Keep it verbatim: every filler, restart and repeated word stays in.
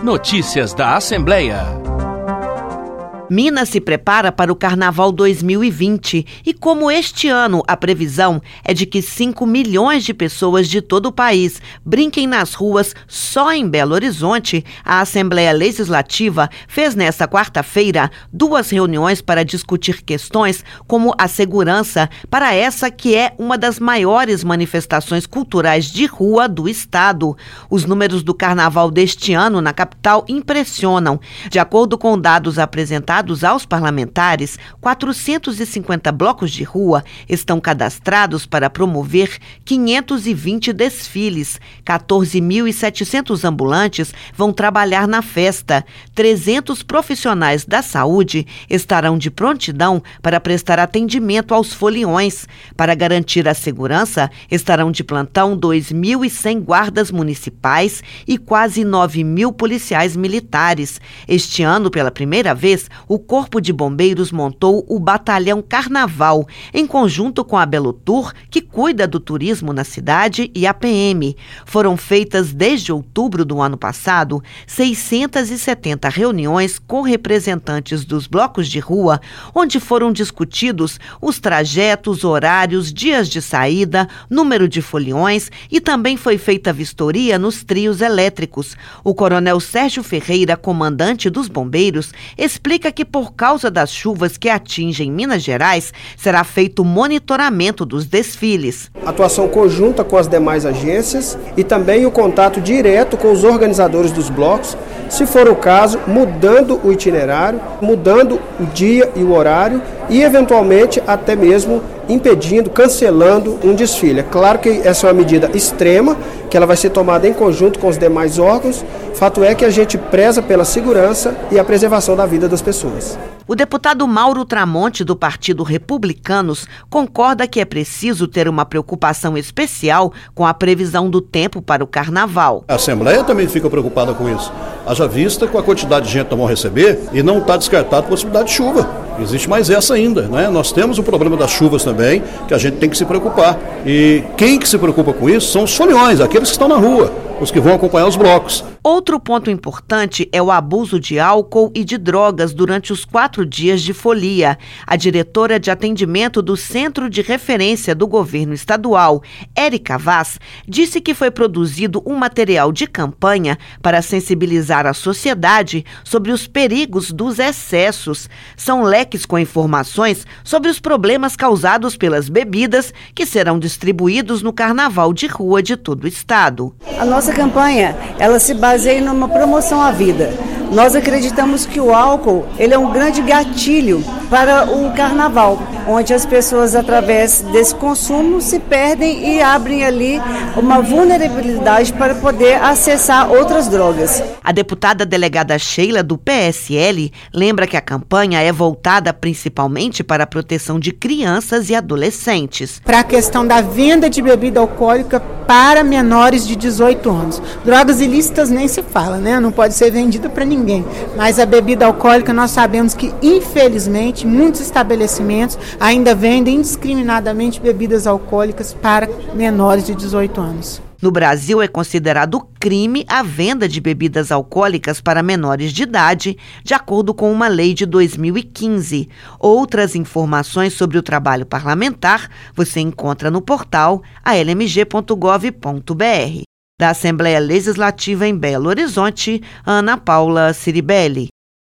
Notícias da Assembleia. Minas se prepara para o Carnaval dois mil e vinte e, como este ano a previsão é de que cinco milhões de pessoas de todo o país brinquem nas ruas só em Belo Horizonte, a Assembleia Legislativa fez nesta quarta-feira duas reuniões para discutir questões como a segurança para essa que é uma das maiores manifestações culturais de rua do estado. Os números do Carnaval deste ano na capital impressionam. De acordo com dados apresentados aos parlamentares, quatrocentos e cinquenta blocos de rua estão cadastrados para promover quinhentos e vinte desfiles. quatorze mil e setecentos ambulantes vão trabalhar na festa. trezentos profissionais da saúde estarão de prontidão para prestar atendimento aos foliões. Para garantir a segurança, estarão de plantão dois mil e cem guardas municipais e quase nove mil policiais militares. Este ano, pela primeira vez, o Corpo de Bombeiros montou o Batalhão Carnaval, em conjunto com a Belotur, que cuida do turismo na cidade, e a P M. Foram feitas desde outubro do ano passado seiscentas e setenta reuniões com representantes dos blocos de rua, onde foram discutidos os trajetos, horários, dias de saída, número de foliões e também foi feita vistoria nos trios elétricos. O coronel Sérgio Ferreira, comandante dos bombeiros, explica que por causa das chuvas que atingem Minas Gerais, será feito monitoramento dos desfiles. Atuação conjunta com as demais agências e também o contato direto com os organizadores dos blocos, se for o caso, mudando o itinerário, mudando o dia e o horário e, eventualmente, até mesmo impedindo, cancelando um desfile. É claro que essa é uma medida extrema, que ela vai ser tomada em conjunto com os demais órgãos. Fato é que a gente preza pela segurança e a preservação da vida das pessoas. O deputado Mauro Tramonte, do Partido Republicanos, concorda que é preciso ter uma preocupação especial com a previsão do tempo para o Carnaval. A Assembleia também fica preocupada com isso. Haja vista com a quantidade de gente que vão receber e não está descartada a possibilidade de chuva. Existe mais essa ainda, né? Nós temos o problema das chuvas também, que a gente tem que se preocupar. E quem que se preocupa com isso são os foliões, aqueles que estão na rua, os que vão acompanhar os blocos. Outro ponto importante é o abuso de álcool e de drogas durante os quatro dias de folia. A diretora de atendimento do Centro de Referência do Governo Estadual, Érica Vaz, disse que foi produzido um material de campanha para sensibilizar a sociedade sobre os perigos dos excessos. São leques com informações sobre os problemas causados pelas bebidas que serão distribuídos no Carnaval de Rua de todo o estado. A nossa campanha, ela se baseia numa promoção à vida. Nós acreditamos que o álcool, ele é um grande gatilho para o carnaval, onde as pessoas, através desse consumo, se perdem e abrem ali uma vulnerabilidade para poder acessar outras drogas. A deputada delegada Sheila, do P S L, lembra que a campanha é voltada principalmente para a proteção de crianças e adolescentes. Para a questão da venda de bebida alcoólica para menores de dezoito anos. Drogas ilícitas nem se fala, né? Não pode ser vendida para ninguém. Ninguém. Mas a bebida alcoólica, nós sabemos que, infelizmente, muitos estabelecimentos ainda vendem indiscriminadamente bebidas alcoólicas para menores de dezoito anos. No Brasil, é considerado crime a venda de bebidas alcoólicas para menores de idade, de acordo com uma lei de dois mil e quinze. Outras informações sobre o trabalho parlamentar você encontra no portal a l m g ponto gov ponto b r. Da Assembleia Legislativa em Belo Horizonte, Ana Paula Ciribelli.